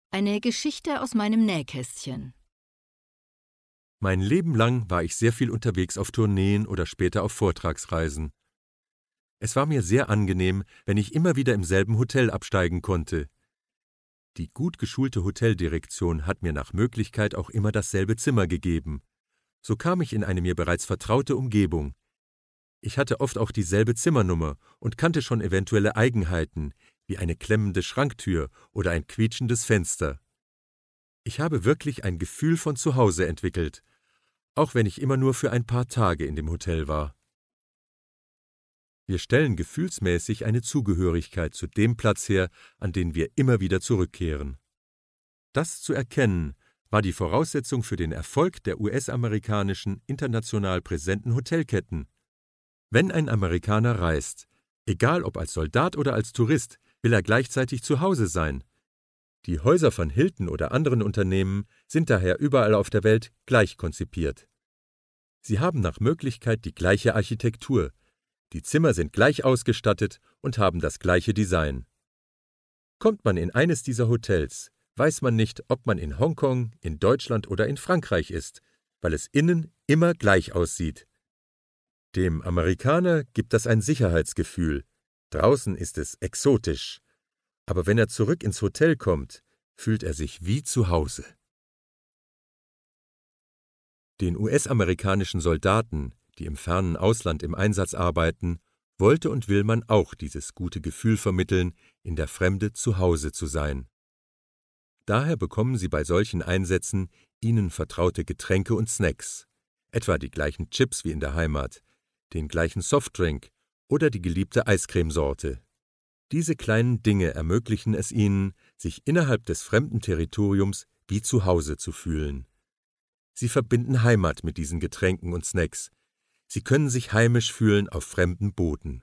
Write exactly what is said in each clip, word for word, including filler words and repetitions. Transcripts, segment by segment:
Eine Geschichte aus meinem Nähkästchen. Mein Leben lang war ich sehr viel unterwegs auf Tourneen oder später auf Vortragsreisen. Es war mir sehr angenehm, wenn ich immer wieder im selben Hotel absteigen konnte. Die gut geschulte Hoteldirektion hat mir nach Möglichkeit auch immer dasselbe Zimmer gegeben. So kam ich in eine mir bereits vertraute Umgebung. Ich hatte oft auch dieselbe Zimmernummer und kannte schon eventuelle Eigenheiten, wie eine klemmende Schranktür oder ein quietschendes Fenster. Ich habe wirklich ein Gefühl von Zuhause entwickelt, auch wenn ich immer nur für ein paar Tage in dem Hotel war. Wir stellen gefühlsmäßig eine Zugehörigkeit zu dem Platz her, an den wir immer wieder zurückkehren. Das zu erkennen, war die Voraussetzung für den Erfolg der U S-amerikanischen international präsenten Hotelketten. Wenn ein Amerikaner reist, egal ob als Soldat oder als Tourist, will er gleichzeitig zu Hause sein. Die Häuser von Hilton oder anderen Unternehmen sind daher überall auf der Welt gleich konzipiert. Sie haben nach Möglichkeit die gleiche Architektur, die Zimmer sind gleich ausgestattet und haben das gleiche Design. Kommt man in eines dieser Hotels, weiß man nicht, ob man in Hongkong, in Deutschland oder in Frankreich ist, weil es innen immer gleich aussieht. Dem Amerikaner gibt das ein Sicherheitsgefühl. Draußen ist es exotisch. Aber wenn er zurück ins Hotel kommt, fühlt er sich wie zu Hause. Den U S-amerikanischen Soldaten, die im fernen Ausland im Einsatz arbeiten, wollte und will man auch dieses gute Gefühl vermitteln, in der Fremde zu Hause zu sein. Daher bekommen sie bei solchen Einsätzen ihnen vertraute Getränke und Snacks, etwa die gleichen Chips wie in der Heimat, den gleichen Softdrink oder die geliebte Eiscremesorte. Diese kleinen Dinge ermöglichen es ihnen, sich innerhalb des fremden Territoriums wie zu Hause zu fühlen. Sie verbinden Heimat mit diesen Getränken und Snacks. Sie können sich heimisch fühlen auf fremdem Boden.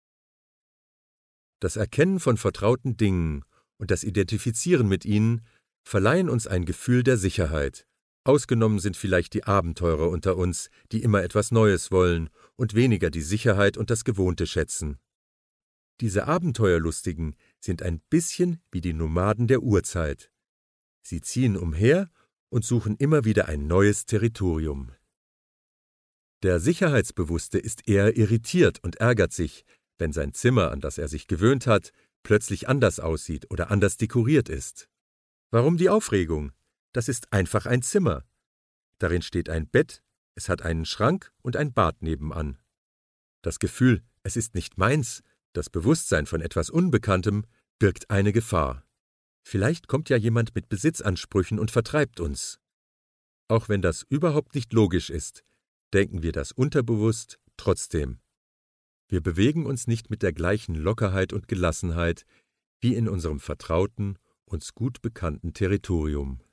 Das Erkennen von vertrauten Dingen und das Identifizieren mit ihnen verleihen uns ein Gefühl der Sicherheit. Ausgenommen sind vielleicht die Abenteurer unter uns, die immer etwas Neues wollen und weniger die Sicherheit und das Gewohnte schätzen. Diese Abenteuerlustigen sind ein bisschen wie die Nomaden der Urzeit. Sie ziehen umher und suchen immer wieder ein neues Territorium. Der Sicherheitsbewusste ist eher irritiert und ärgert sich, wenn sein Zimmer, an das er sich gewöhnt hat, plötzlich anders aussieht oder anders dekoriert ist. Warum die Aufregung? Das ist einfach ein Zimmer. Darin steht ein Bett, es hat einen Schrank und ein Bad nebenan. Das Gefühl, es ist nicht meins, das Bewusstsein von etwas Unbekanntem, birgt eine Gefahr. Vielleicht kommt ja jemand mit Besitzansprüchen und vertreibt uns. Auch wenn das überhaupt nicht logisch ist, denken wir das unterbewusst trotzdem. Wir bewegen uns nicht mit der gleichen Lockerheit und Gelassenheit wie in unserem vertrauten, uns gut bekannten Territorium.